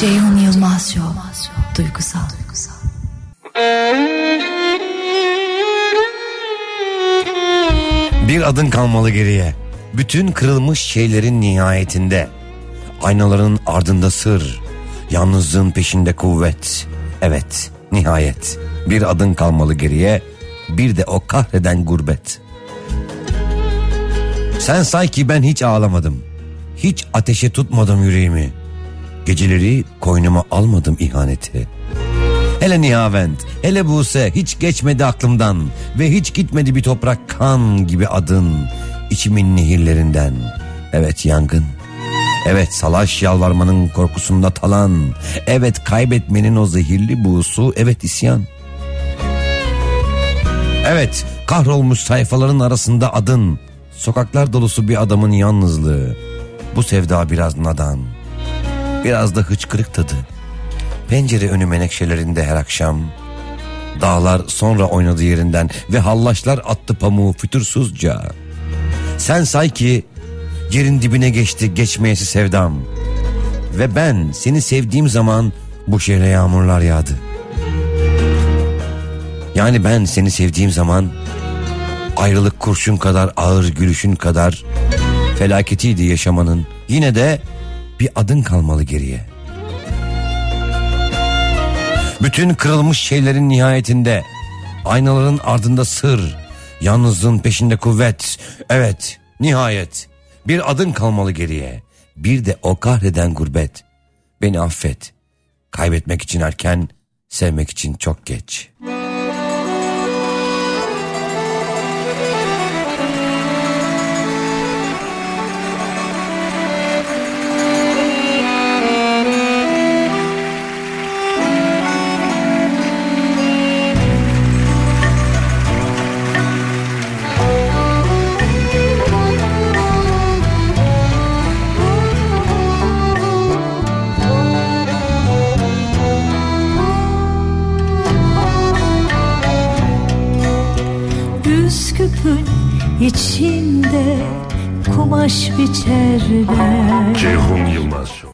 Ceyhun Yılmaz Show. Duygusal. Bir adım kalmalı geriye. Bütün kırılmış şeylerin nihayetinde. Aynaların ardında sır. Yalnızlığın peşinde kuvvet. Evet, nihayet. Bir adım kalmalı geriye. Bir de o kahreden gurbet. Sen say ki ben hiç ağlamadım. Hiç ateşe tutmadım yüreğimi. Geceleri koynuma almadım ihaneti. Hele Nihavent, hele Buse hiç geçmedi aklımdan. Ve hiç gitmedi bir toprak kan gibi adın. İçimin nehirlerinden. Evet yangın. Evet salaş yalvarmanın korkusunda talan. Evet kaybetmenin o zehirli buğusu. Evet isyan. Evet kahrolmuş sayfaların arasında adın. Sokaklar dolusu bir adamın yalnızlığı. Bu sevda biraz nadan. Biraz da hıçkırık tadı. Pencere önü menekşelerinde her akşam. Dağlar sonra oynadı yerinden ve hallaçlar attı pamuğu fütursuzca. Sen say ki yerin dibine geçti geçmeyesi sevdam. Ve ben seni sevdiğim zaman bu şehre yağmurlar yağdı. Yani ben seni sevdiğim zaman ayrılık kurşun kadar ağır gülüşün kadar felaketiydi yaşamanın. Yine de bir adın kalmalı geriye. Bütün kırılmış şeylerin nihayetinde aynaların ardında sır, yalnızlığın peşinde kuvvet. Evet, nihayet bir adın kalmalı geriye. Bir de o kahreden gurbet. Beni affet. Kaybetmek için erken, sevmek için çok geç. Üsküp'ün içinde kumaş biçerler. Ceyhun Yılmaz Show.